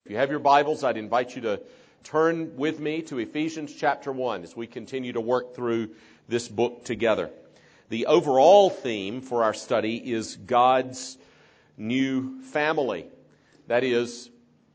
If you have your Bibles, I'd invite you to turn with me to Ephesians chapter 1 as we continue to work through this book together. The overall theme for our study is God's new family. That is,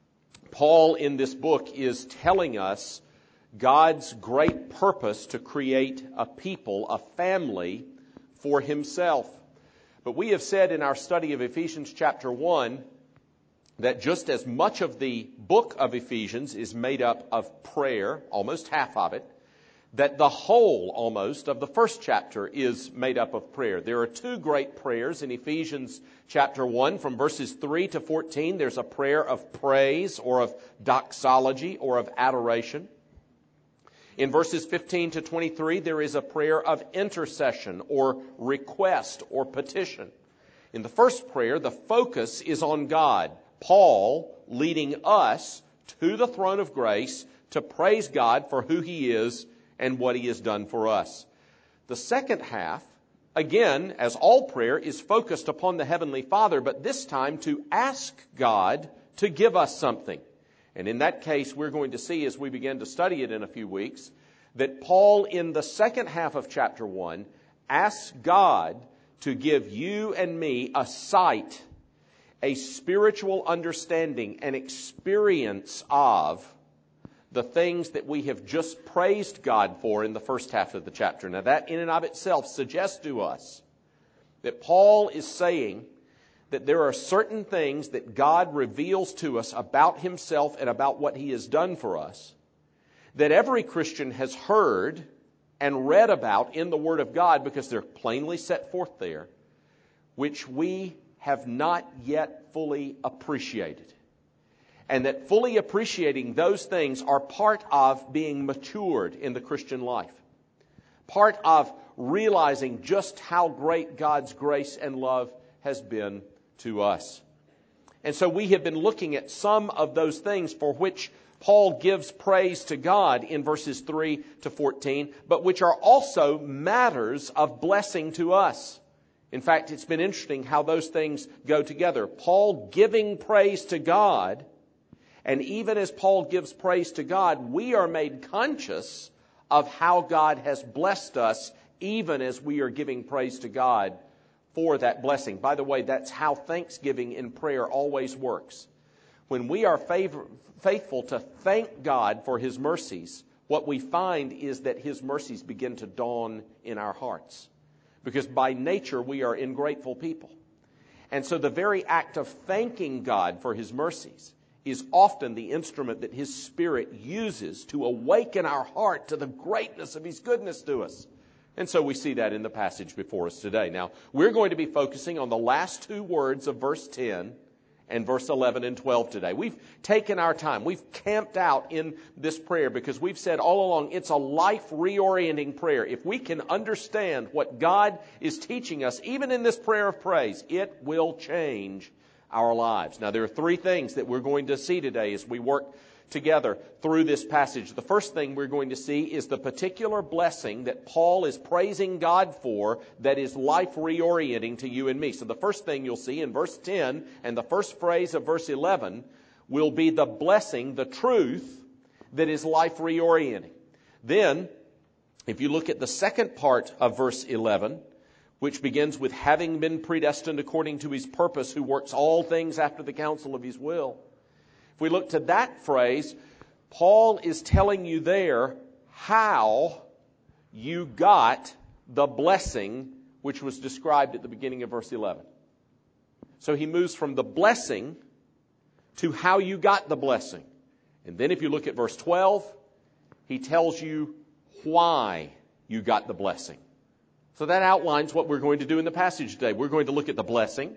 Paul in this book is telling us God's great purpose to create a people, a family for himself. But we have said in our study of Ephesians chapter 1 that just as much of the book of Ephesians is made up of prayer, almost half of it, that the whole almost of the first chapter is made up of prayer. There are two great prayers in Ephesians chapter 1 from verses 3 to 14. There's a prayer of praise or of doxology or of adoration. In verses 15 to 23, there is a prayer of intercession or request or petition. In the first prayer, the focus is on God. Paul leading us to the throne of grace to praise God for who He is and what He has done for us. The second half, again, as all prayer, is focused upon the Heavenly Father, but this time to ask God to give us something. And in that case, we're going to see as we begin to study it in a few weeks, that Paul in the second half of chapter 1 asks God to give you and me a sight, a spiritual understanding, an experience of the things that we have just praised God for in the first half of the chapter. Now that in and of itself suggests to us that Paul is saying that there are certain things that God reveals to us about Himself and about what He has done for us that every Christian has heard and read about in the Word of God because they're plainly set forth there, which we have not yet fully appreciated. And that fully appreciating those things are part of being matured in the Christian life. Part of realizing just how great God's grace and love has been to us. And so we have been looking at some of those things for which Paul gives praise to God in verses 3 to 14, but which are also matters of blessing to us. In fact, it's been interesting how those things go together. Paul giving praise to God, and even as Paul gives praise to God, we are made conscious of how God has blessed us, even as we are giving praise to God for that blessing. By the way, that's how thanksgiving in prayer always works. When we are faithful to thank God for His mercies, what we find is that His mercies begin to dawn in our hearts. Because by nature we are ingrateful people. And so the very act of thanking God for His mercies is often the instrument that His Spirit uses to awaken our heart to the greatness of His goodness to us. And so we see that in the passage before us today. Now, we're going to be focusing on the last two words of verse 10 and verse 11 and 12 today. We've taken our time. We've camped out in this prayer because we've said all along it's a life reorienting prayer. If we can understand what God is teaching us, even in this prayer of praise, it will change our lives. Now, there are three things that we're going to see today as we work together through this passage. The first thing we're going to see is the particular blessing that Paul is praising God for that is life reorienting to you and me. So the first thing you'll see in verse 10 and the first phrase of verse 11 will be the blessing, the truth that is life reorienting. Then, if you look at the second part of verse 11, which begins with having been predestined according to His purpose, who works all things after the counsel of His will. If we look to that phrase, Paul is telling you there how you got the blessing which was described at the beginning of verse 11. So he moves from the blessing to how you got the blessing. And then if you look at verse 12, he tells you why you got the blessing. So that outlines what we're going to do in the passage today. We're going to look at the blessing,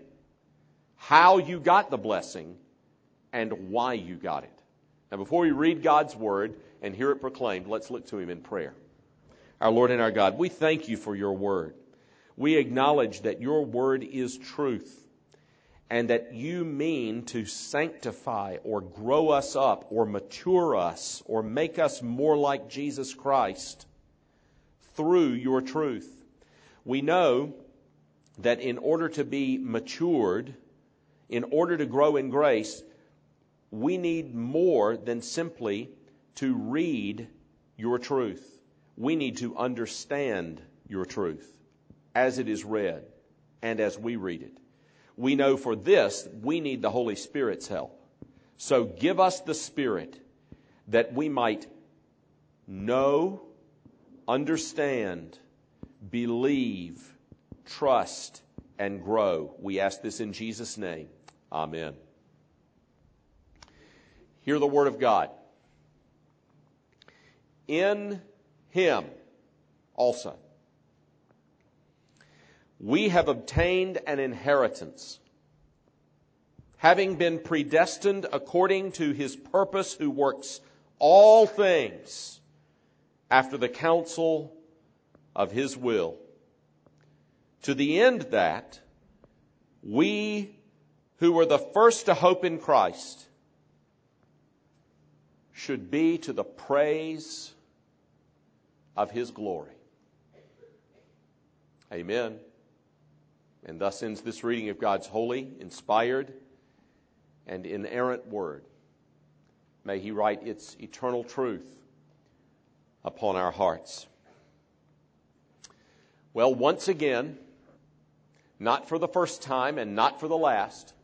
how you got the blessing, and why you got it. Now, before we read God's Word and hear it proclaimed, let's look to Him in prayer. Our Lord and our God, we thank You for Your Word. We acknowledge that Your Word is truth and that You mean to sanctify or grow us up or mature us or make us more like Jesus Christ through Your truth. We know that in order to be matured, in order to grow in grace, we need more than simply to read your truth. We need to understand your truth as it is read and as we read it. We know for this we need the Holy Spirit's help. So give us the Spirit that we might know, understand, believe, trust, and grow. We ask this in Jesus' name. Amen. Hear the word of God. In Him also we have obtained an inheritance, having been predestined according to His purpose, who works all things after the counsel of His will, to the end that we who were the first to hope in Christ should be to the praise of His glory. Amen. And thus ends this reading of God's holy, inspired, and inerrant word. May He write its eternal truth upon our hearts. Well, once again, not for the first time and not for the last,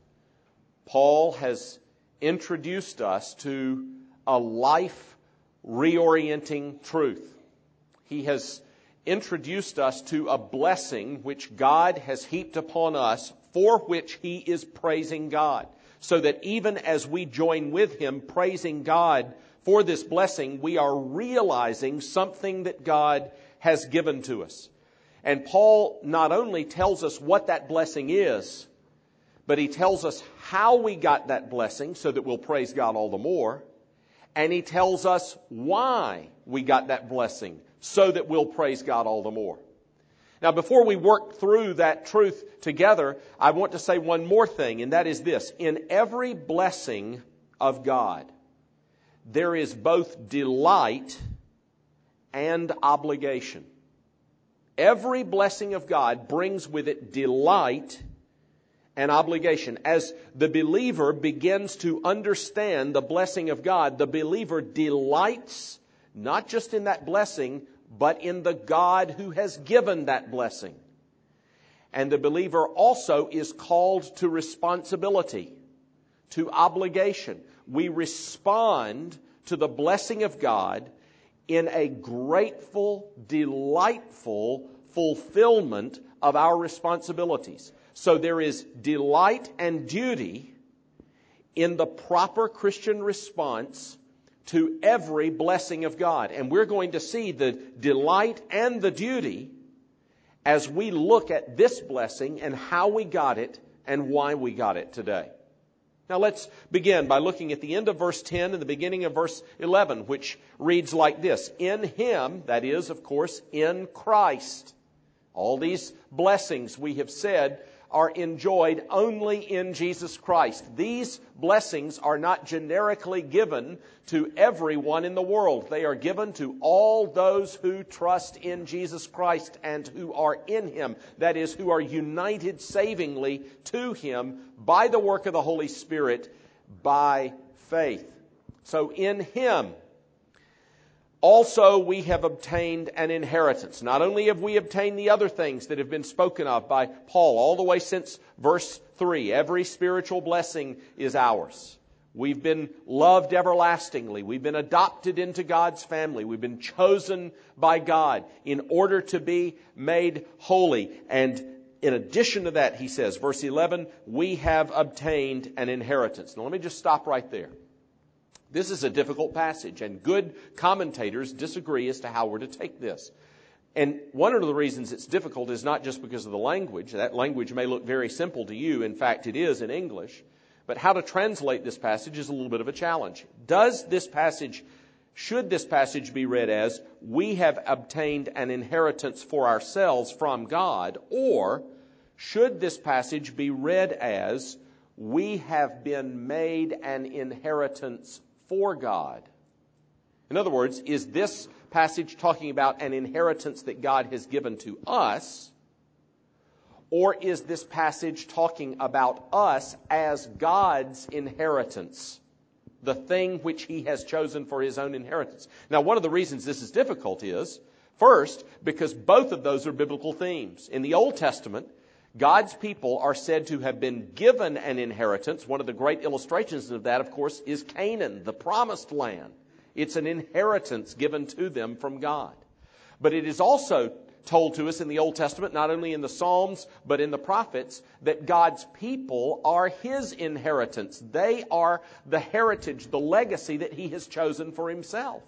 Paul has introduced us to a life reorienting truth. He has introduced us to a blessing which God has heaped upon us, for which He is praising God. So that even as we join with Him praising God for this blessing, we are realizing something that God has given to us. And Paul not only tells us what that blessing is, but he tells us how we got that blessing so that we'll praise God all the more. And he tells us why we got that blessing so that we'll praise God all the more. Now, before we work through that truth together, I want to say one more thing, and that is this. In every blessing of God, there is both delight and obligation. Every blessing of God brings with it delight and obligation. As the believer begins to understand the blessing of God, the believer delights not just in that blessing, but in the God who has given that blessing. And the believer also is called to responsibility, to obligation. We respond to the blessing of God in a grateful, delightful fulfillment of our responsibilities. So there is delight and duty in the proper Christian response to every blessing of God. And we're going to see the delight and the duty as we look at this blessing and how we got it and why we got it today. Now let's begin by looking at the end of verse 10 and the beginning of verse 11, which reads like this. In Him, that is, of course, in Christ. All these blessings we have said are enjoyed only in Jesus Christ. These blessings are not generically given to everyone in the world. They are given to all those who trust in Jesus Christ and who are in Him. That is, who are united savingly to Him by the work of the Holy Spirit by faith. So in Him also we have obtained an inheritance. Not only have we obtained the other things that have been spoken of by Paul all the way since verse 3. Every spiritual blessing is ours. We've been loved everlastingly. We've been adopted into God's family. We've been chosen by God in order to be made holy. And in addition to that, he says, verse 11, we have obtained an inheritance. Now let me just stop right there. This is a difficult passage, and good commentators disagree as to how we're to take this. And one of the reasons it's difficult is not just because of the language. That language may look very simple to you. In fact, it is in English. But how to translate this passage is a little bit of a challenge. Should this passage be read as, we have obtained an inheritance for ourselves from God, or should this passage be read as, we have been made an inheritance for God? In other words, is this passage talking about an inheritance that God has given to us? Or is this passage talking about us as God's inheritance the thing which He has chosen for His own inheritance. Now, one of the reasons this is difficult is, first, because both of those are biblical themes. In the Old Testament, God's people are said to have been given an inheritance. One of the great illustrations of that, of course, is Canaan, the promised land. It's an inheritance given to them from God. But it is also told to us in the Old Testament, not only in the Psalms, but in the prophets, that God's people are His inheritance. They are the heritage, the legacy that He has chosen for Himself.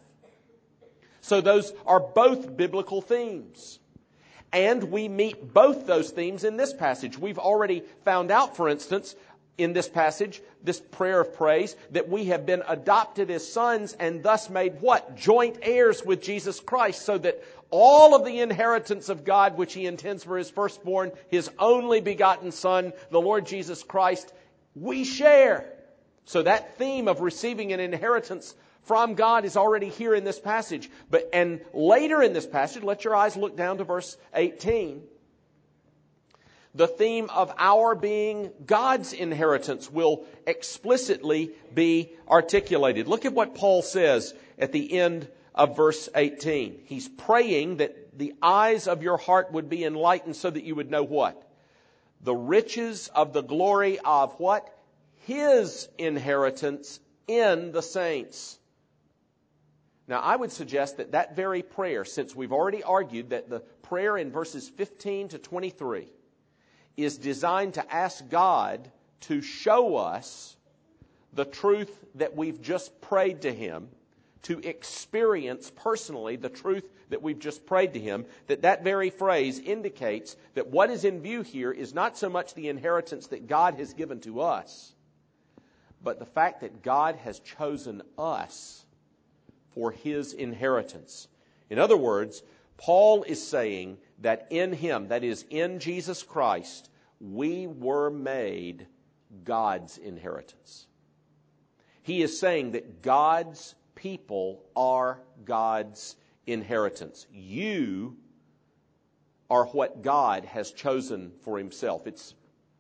So those are both biblical themes. And we meet both those themes in this passage. We've already found out, for instance, in this passage, this prayer of praise, that we have been adopted as sons and thus made what? Joint heirs with Jesus Christ, so that all of the inheritance of God which He intends for His firstborn, His only begotten Son, the Lord Jesus Christ, we share. So that theme of receiving an inheritance from God is already here in this passage. And later in this passage, let your eyes look down to verse 18. The theme of our being God's inheritance will explicitly be articulated. Look at what Paul says at the end of verse 18. He's praying that the eyes of your heart would be enlightened so that you would know what? The riches of the glory of what? His inheritance in the saints. Now, I would suggest that that very prayer, since we've already argued that the prayer in verses 15 to 23 is designed to ask God to show us the truth that we've just prayed to Him, to experience personally the truth that we've just prayed to Him, that very phrase indicates that what is in view here is not so much the inheritance that God has given to us, but the fact that God has chosen us for His inheritance. In other words, Paul is saying that in Him, that is, in Jesus Christ, we were made God's inheritance. He is saying that God's people are God's inheritance. You are what God has chosen for Himself. It's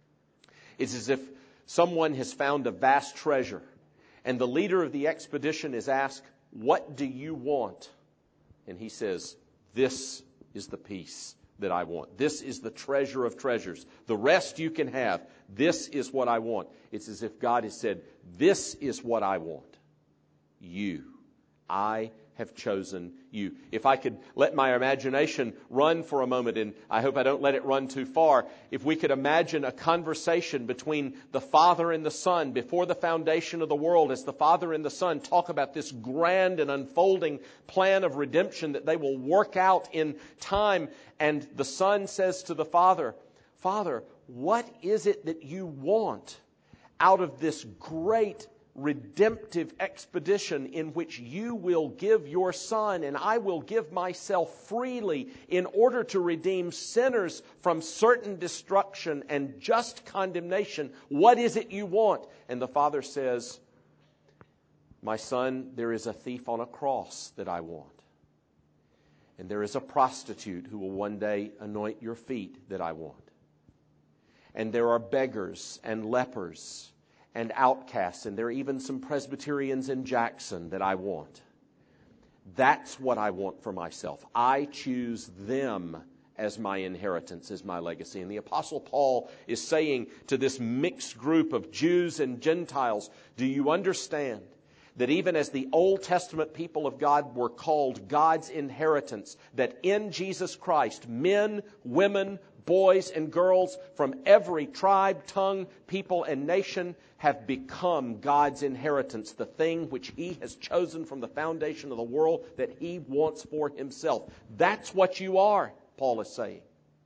as if someone has found a vast treasure, and the leader of the expedition is asked, "What do you want?" And he says, "This is the piece that I want. This is the treasure of treasures. The rest you can have. This is what I want." It's as if God has said, "This is what I want. You. I have chosen you." If I could let my imagination run for a moment, and I hope I don't let it run too far, if we could imagine a conversation between the Father and the Son before the foundation of the world, as the Father and the Son talk about this grand and unfolding plan of redemption that they will work out in time, and the Son says to the Father, "Father, what is it that you want out of this great redemptive expedition in which you will give your Son and I will give myself freely in order to redeem sinners from certain destruction and just condemnation? What is it you want?" And the Father says, "My son, there is a thief on a cross that I want. And there is a prostitute who will one day anoint your feet that I want. And there are beggars and lepers and outcasts, and there are even some Presbyterians in Jackson that I want. That's what I want for myself. I choose them as my inheritance, as my legacy." And the Apostle Paul is saying to this mixed group of Jews and Gentiles, do you understand that even as the Old Testament people of God were called God's inheritance, that in Jesus Christ, men, women, boys and girls from every tribe, tongue, people, and nation have become God's inheritance, the thing which He has chosen from the foundation of the world that He wants for Himself. That's what you are, Paul is saying.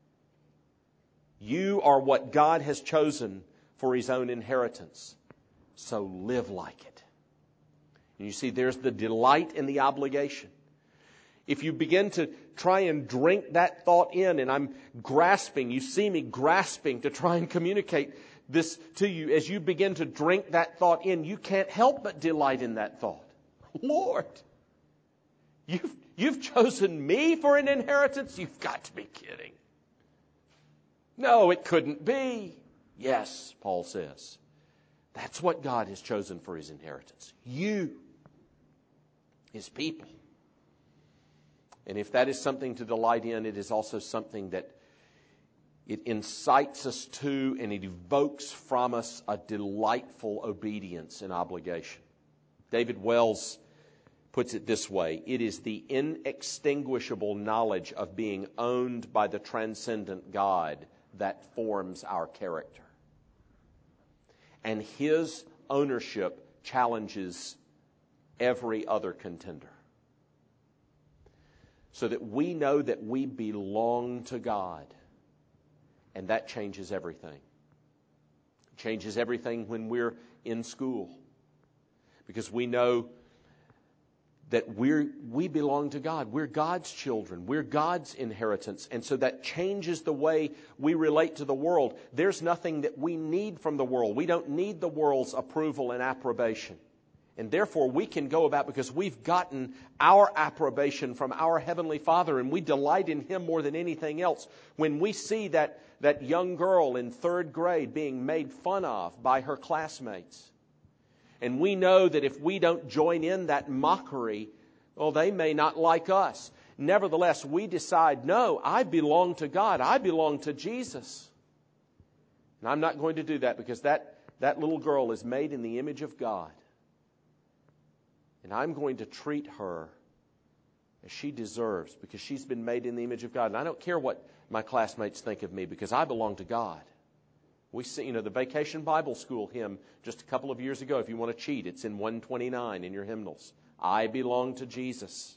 You are what God has chosen for His own inheritance. So live like it. And you see, there's the delight in the obligation. If you begin to try and drink that thought in, and I'm grasping, you see me grasping to try and communicate this to you, as you begin to drink that thought in, you can't help but delight in that thought. Lord, you've chosen me for an inheritance? You've got to be kidding. No, it couldn't be. Yes, Paul says. That's what God has chosen for His inheritance. You, His people. And if that is something to delight in, it is also something that it incites us to and it evokes from us a delightful obedience and obligation. David Wells puts it this way: it is the inextinguishable knowledge of being owned by the transcendent God that forms our character. And His ownership challenges every other contender. So that we know that we belong to God. And that changes everything. It changes everything when we're in school. Because we know that we belong to God. We're God's children. We're God's inheritance. And so that changes the way we relate to the world. There's nothing that we need from the world. We don't need the world's approval and approbation. And therefore we can go about, because we've gotten our approbation from our Heavenly Father and we delight in Him more than anything else. When we see that young girl in 3rd grade being made fun of by her classmates, and we know that if we don't join in that mockery, well, they may not like us. Nevertheless, we decide, no, I belong to God. I belong to Jesus. And I'm not going to do that, because that little girl is made in the image of God. And I'm going to treat her as she deserves, because she's been made in the image of God. And I don't care what my classmates think of me, because I belong to God. We see, the Vacation Bible School hymn just a couple of years ago. If you want to cheat, it's in 129 in your hymnals. I belong to Jesus.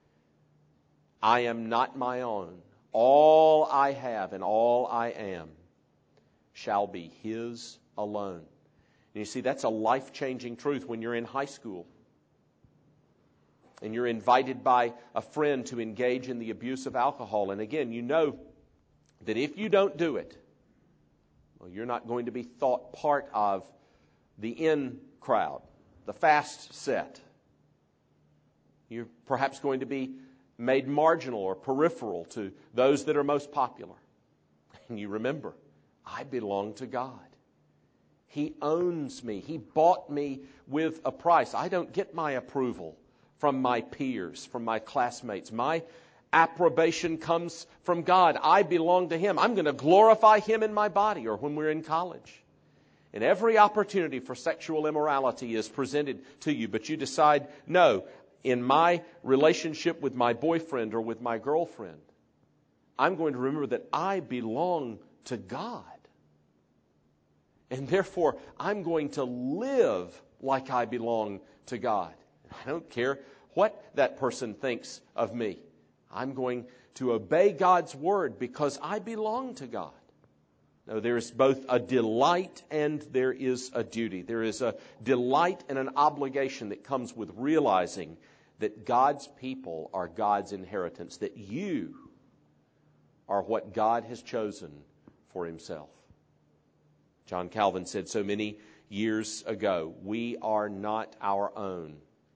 I am not my own. All I have and all I am shall be His alone. And you see, that's a life-changing truth when you're in high school. And you're invited by a friend to engage in the abuse of alcohol. And again, you know that if you don't do it, well, you're not going to be thought part of the in crowd, the fast set. You're perhaps going to be made marginal or peripheral to those that are most popular. And you remember, I belong to God. He owns me. He bought me with a price. I don't get my approval from my peers, from my classmates. My approbation comes from God. I belong to Him. I'm going to glorify Him in my body, or when we're in college. And every opportunity for sexual immorality is presented to you, but you decide, no, in my relationship with my boyfriend or with my girlfriend, I'm going to remember that I belong to God. And therefore, I'm going to live like I belong to God. I don't care what that person thinks of me. I'm going to obey God's word because I belong to God. No, there is both a delight and there is a duty. There is a delight and an obligation that comes with realizing that God's people are God's inheritance, that you are what God has chosen for Himself. John Calvin said so many years ago, we are not our own.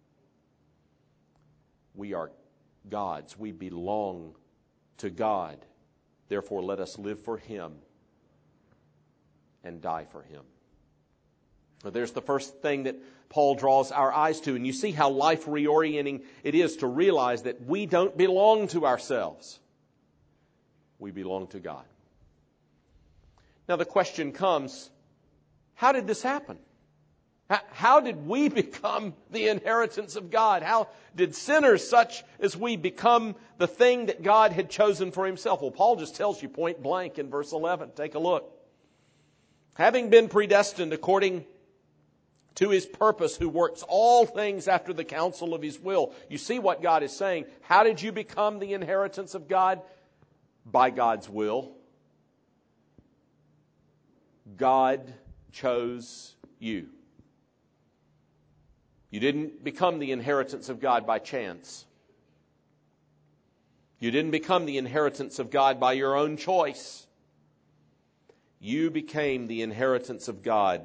We are God's. We belong to God. Therefore, let us live for Him and die for Him. Well, there's the first thing that Paul draws our eyes to. And you see how life reorienting it is to realize that we don't belong to ourselves. We belong to God. Now the question comes, how did this happen? How did we become the inheritance of God? How did sinners such as we become the thing that God had chosen for Himself? Well, Paul just tells you point blank in verse 11. Take a look. Having been predestined according to His purpose, who works all things after the counsel of His will. You see what God is saying. How did you become the inheritance of God? By God's will. God chose you. You didn't become the inheritance of God by chance. You didn't become the inheritance of God by your own choice. You became the inheritance of God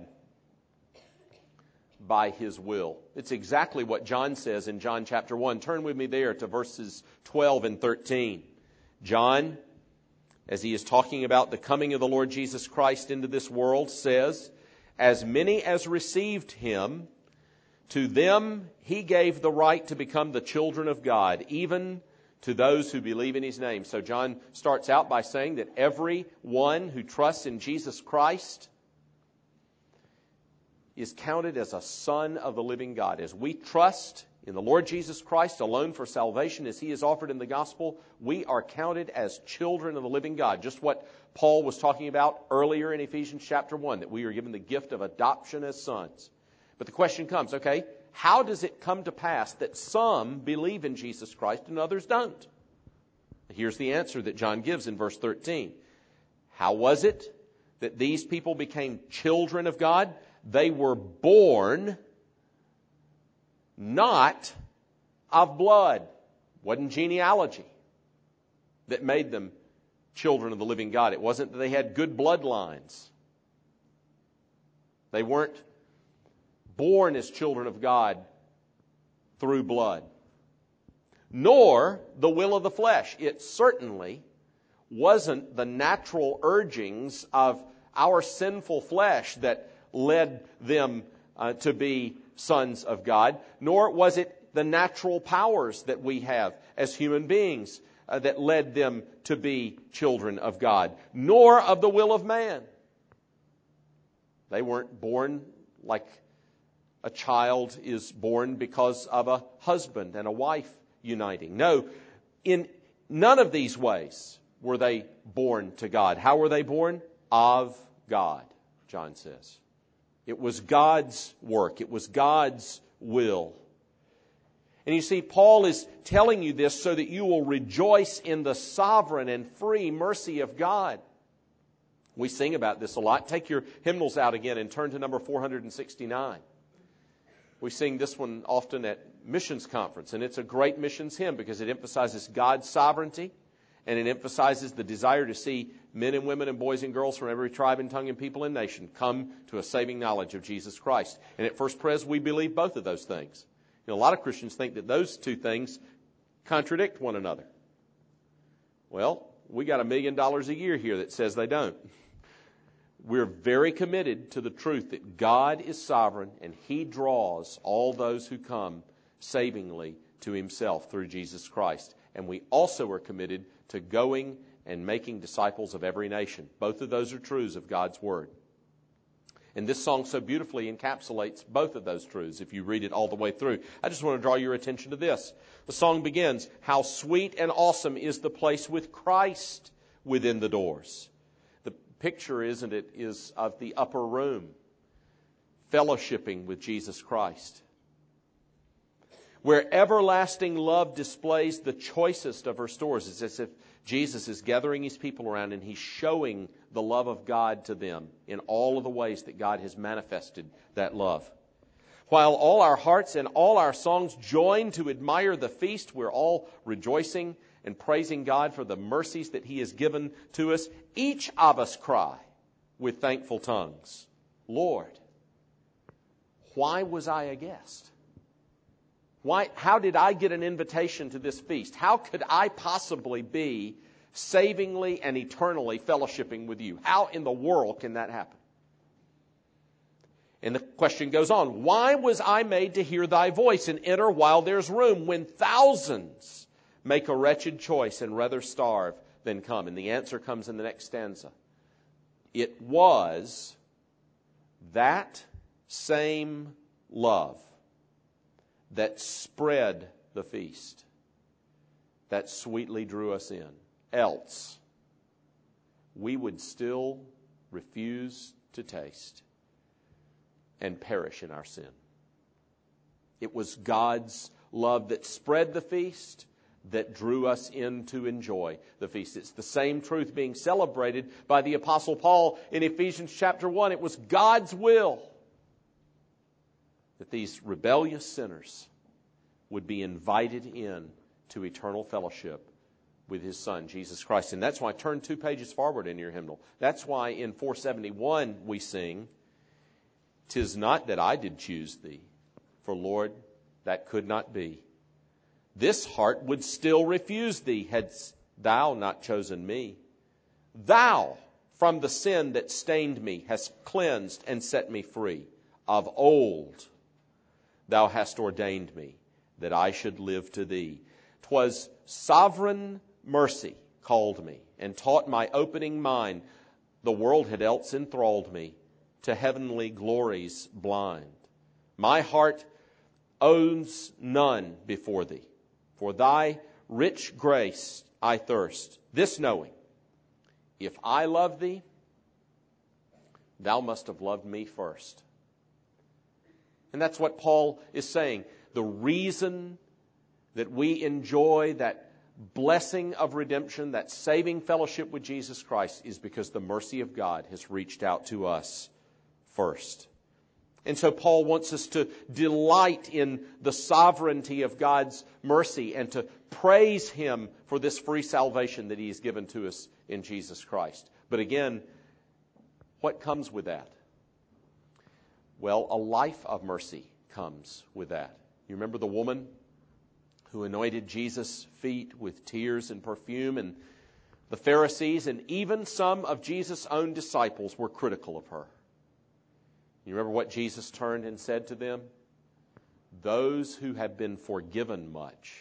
by His will. It's exactly what John says in John chapter 1. Turn with me there to verses 12 and 13. John, as he is talking about the coming of the Lord Jesus Christ into this world, says, as many as received him, to them he gave the right to become the children of God, even to those who believe in his name. So John starts out by saying that everyone who trusts in Jesus Christ is counted as a son of the living God. As we trust in the Lord Jesus Christ alone for salvation as he is offered in the gospel, we are counted as children of the living God. Just what Paul was talking about earlier in Ephesians chapter 1, that we are given the gift of adoption as sons. But the question comes, okay, how does it come to pass that some believe in Jesus Christ and others don't? Here's the answer that John gives in verse 13. How was it that these people became children of God? They were born not of blood. Wasn't genealogy that made them children of the living God. It wasn't that they had good bloodlines. They weren't born as children of God through blood. Nor the will of the flesh. It certainly wasn't the natural urgings of our sinful flesh that led them to be sons of God, nor was it the natural powers that we have as human beings that led them to be children of God, nor of the will of man. They weren't born like a child is born because of a husband and a wife uniting. No, in none of these ways were they born to God. How were they born? Of God, John says. It was God's work. It was God's will. And you see, Paul is telling you this so that you will rejoice in the sovereign and free mercy of God. We sing about this a lot. Take your hymnals out again and turn to number 469. We sing this one often at missions conference, and it's a great missions hymn because it emphasizes God's sovereignty, and it emphasizes the desire to see men and women and boys and girls from every tribe and tongue and people and nation come to a saving knowledge of Jesus Christ. And at First Pres, we believe both of those things. You know, a lot of Christians think that those two things contradict one another. Well, we got $1 million a year here that says they don't. We're very committed to the truth that God is sovereign and he draws all those who come savingly to himself through Jesus Christ. And we also are committed to going and making disciples of every nation. Both of those are truths of God's Word. And this song so beautifully encapsulates both of those truths if you read it all the way through. I just want to draw your attention to this. The song begins, "How sweet and awesome is the place with Christ within the doors." The picture, isn't it, is of the upper room, fellowshipping with Jesus Christ, where everlasting love displays the choicest of her stores. It's as if Jesus is gathering his people around and he's showing the love of God to them in all of the ways that God has manifested that love. While all our hearts and all our songs join to admire the feast, we're all rejoicing and praising God for the mercies that he has given to us. Each of us cry with thankful tongues, "Lord, why was I a guest? How did I get an invitation to this feast? How could I possibly be savingly and eternally fellowshipping with you? How in the world can that happen?" And the question goes on, "Why was I made to hear thy voice and enter while there's room, when thousands make a wretched choice and rather starve than come?" And the answer comes in the next stanza. It was that same love that spread the feast that sweetly drew us in. Else, we would still refuse to taste and perish in our sin. It was God's love that spread the feast that drew us in to enjoy the feast. It's the same truth being celebrated by the Apostle Paul in Ephesians chapter 1. It was God's will that these rebellious sinners would be invited in to eternal fellowship with his Son, Jesus Christ. And that's why, turn 2 pages forward in your hymnal. That's why in 471 we sing, "'Tis not that I did choose thee, for Lord, that could not be. This heart would still refuse thee, hadst thou not chosen me. Thou from the sin that stained me, hast cleansed and set me free. Of old thou hast ordained me, that I should live to thee. 'Twas sovereign mercy called me, and taught my opening mind. The world had else enthralled me, to heavenly glories blind. My heart owns none before thee. For thy rich grace I thirst, this knowing, if I love thee, thou must have loved me first. And that's what Paul is saying. The reason that we enjoy that blessing of redemption, that saving fellowship with Jesus Christ, is because the mercy of God has reached out to us first. And so Paul wants us to delight in the sovereignty of God's mercy and to praise Him for this free salvation that He has given to us in Jesus Christ. But again, what comes with that? Well, a life of mercy comes with that. You remember the woman who anointed Jesus' feet with tears and perfume, and the Pharisees and even some of Jesus' own disciples were critical of her. You remember what Jesus turned and said to them? Those who have been forgiven much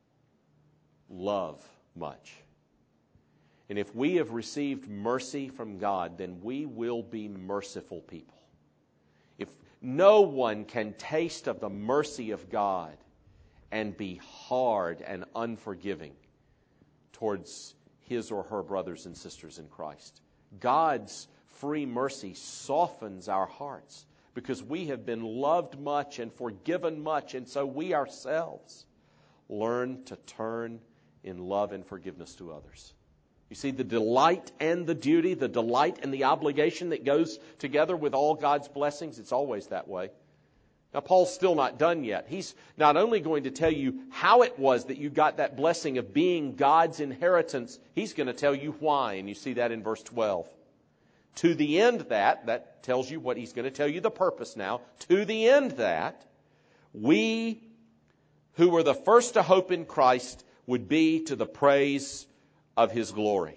love much. And if we have received mercy from God, then we will be merciful people. If no one can taste of the mercy of God and be hard and unforgiving towards his or her brothers and sisters in Christ. God's free mercy softens our hearts because we have been loved much and forgiven much, and so we ourselves learn to turn in love and forgiveness to others. You see, the delight and the duty, the delight and the obligation that goes together with all God's blessings, it's always that way. Now, Paul's still not done yet. He's not only going to tell you how it was that you got that blessing of being God's inheritance, he's going to tell you why, and you see that in verse 12. To the end that tells you what he's going to tell you the purpose now. To the end that we who were the first to hope in Christ would be to the praise of His glory.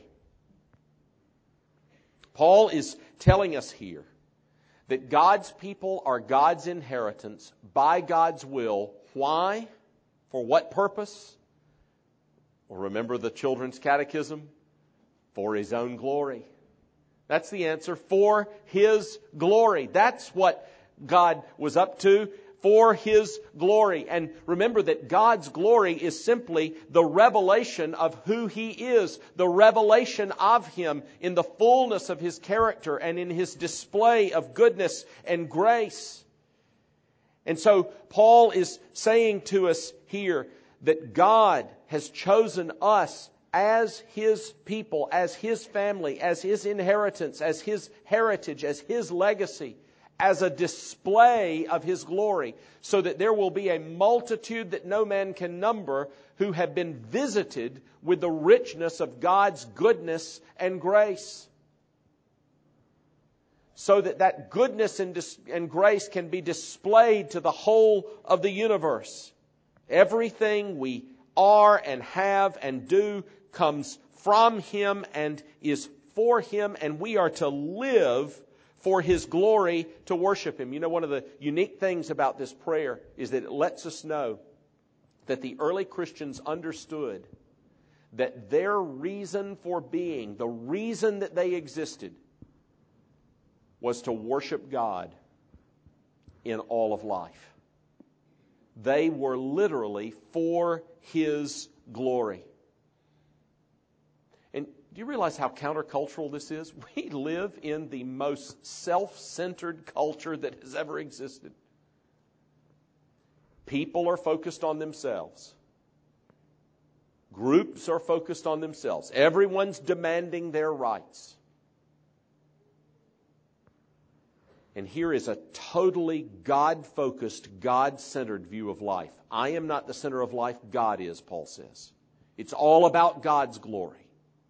Paul is telling us here that God's people are God's inheritance by God's will. Why? For what purpose? Well, remember the children's catechism? For His own glory. That's the answer. For His glory. That's what God was up to. For His glory. And remember that God's glory is simply the revelation of who He is. The revelation of Him in the fullness of His character and in His display of goodness and grace. And so Paul is saying to us here that God has chosen us as His people, as His family, as His inheritance, as His heritage, as His legacy, as a display of His glory, so that there will be a multitude that no man can number who have been visited with the richness of God's goodness and grace. So that that goodness and grace can be displayed to the whole of the universe. Everything we are and have and do comes from Him and is for Him, and we are to live for His glory to worship Him. You know, one of the unique things about this prayer is that it lets us know that the early Christians understood that their reason for being, the reason that they existed, was to worship God in all of life. They were literally for His glory. And do you realize how countercultural this is? We live in the most self-centered culture that has ever existed. People are focused on themselves. Groups are focused on themselves. Everyone's demanding their rights. And here is a totally God-focused, God-centered view of life. I am not the center of life, God is, Paul says. It's all about God's glory.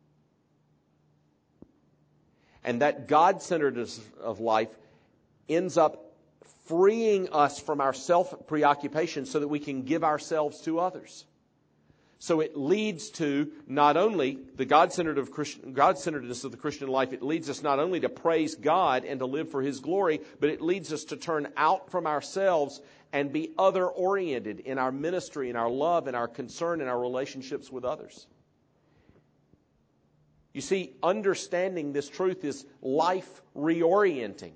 And that God-centeredness of life ends up freeing us from our self-preoccupation so that we can give ourselves to others. So it leads to not only the God-centeredness of the Christian life, it leads us not only to praise God and to live for His glory, but it leads us to turn out from ourselves and be other-oriented in our ministry, in our love, in our concern, in our relationships with others. You see, understanding this truth is life reorienting.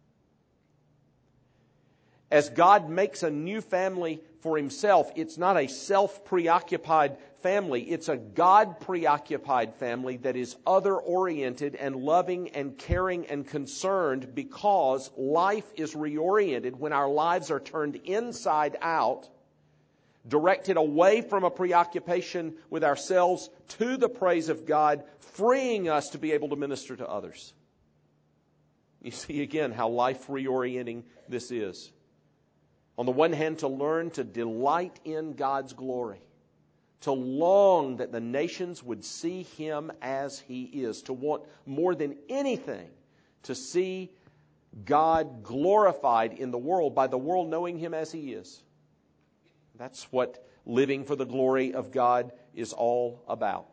As God makes a new family for Himself, it's not a self-preoccupied family. It's a God-preoccupied family that is other-oriented and loving and caring and concerned, because life is reoriented when our lives are turned inside out, directed away from a preoccupation with ourselves to the praise of God, freeing us to be able to minister to others. You see again how life reorienting this is. On the one hand, to learn to delight in God's glory, to long that the nations would see Him as He is, to want more than anything to see God glorified in the world by the world knowing Him as He is. That's what living for the glory of God is all about.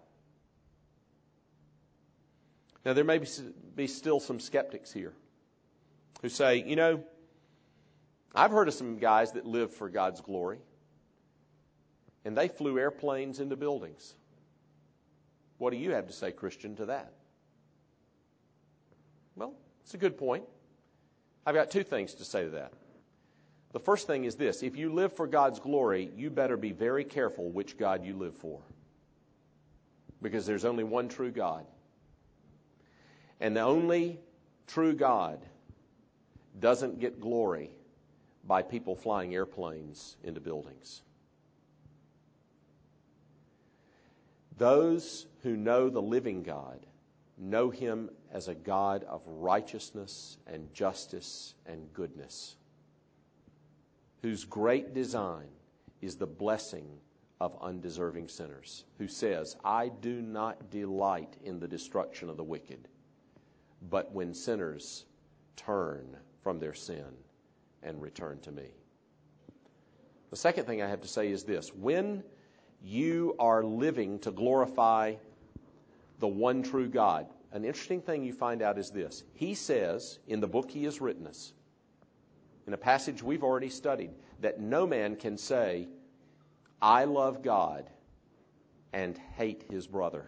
Now, there may be still some skeptics here who say, I've heard of some guys that live for God's glory, and they flew airplanes into buildings. What do you have to say, Christian, to that? Well, it's a good point. I've got two things to say to that. The first thing is this: if you live for God's glory, you better be very careful which God you live for, because there's only one true God. And the only true God doesn't get glory by people flying airplanes into buildings. Those who know the living God know Him as a God of righteousness and justice and goodness, whose great design is the blessing of undeserving sinners, who says, I do not delight in the destruction of the wicked, but when sinners turn from their sin and return to me. The second thing I have to say is this: when you are living to glorify the one true God, an interesting thing you find out is this. He says in the book He has written us, in a passage we've already studied, that no man can say, I love God and hate his brother.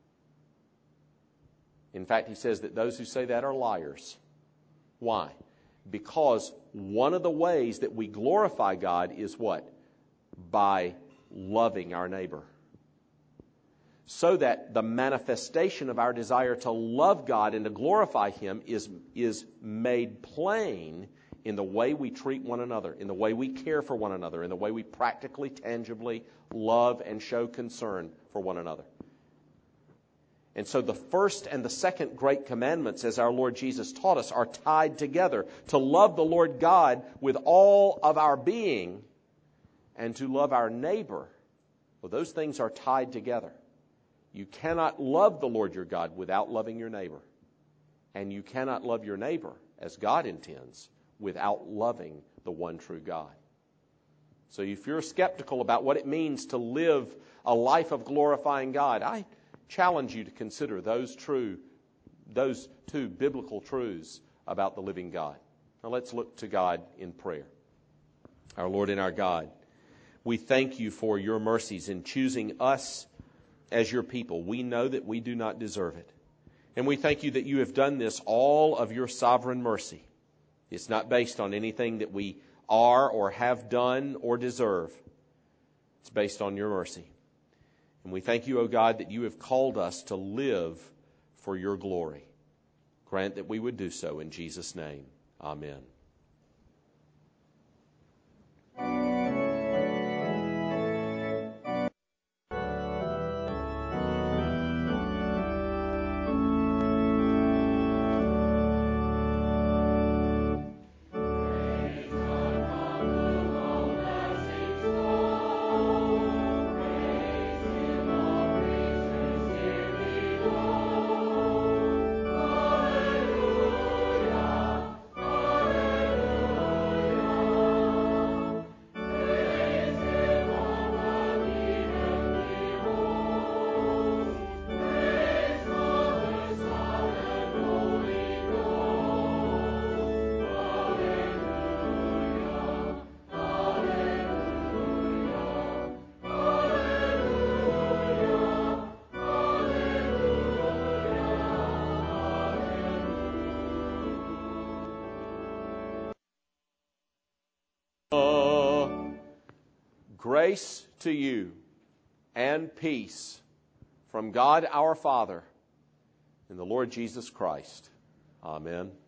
In fact, he says that those who say that are liars. Why? Because one of the ways that we glorify God is what? By loving our neighbor. So that the manifestation of our desire to love God and to glorify Him is made plain in the way we treat one another, in the way we care for one another, in the way we practically, tangibly love and show concern for one another. And so the first and the second great commandments, as our Lord Jesus taught us, are tied together. To love the Lord God with all of our being and to love our neighbor. Well, those things are tied together. You cannot love the Lord your God without loving your neighbor. And you cannot love your neighbor, as God intends, without loving the one true God. So if you're skeptical about what it means to live a life of glorifying God, I challenge you to consider those two biblical truths about the living God. Now let's look to God in prayer. Our Lord and our God, we thank You for Your mercies in choosing us as Your people. We know that we do not deserve it. And we thank You that You have done this all of Your sovereign mercy. It's not based on anything that we are or have done or deserve. It's based on Your mercy. And we thank You, O God, that You have called us to live for Your glory. Grant that we would do so in Jesus' name. Amen. Grace to you and peace from God our Father and the Lord Jesus Christ. Amen.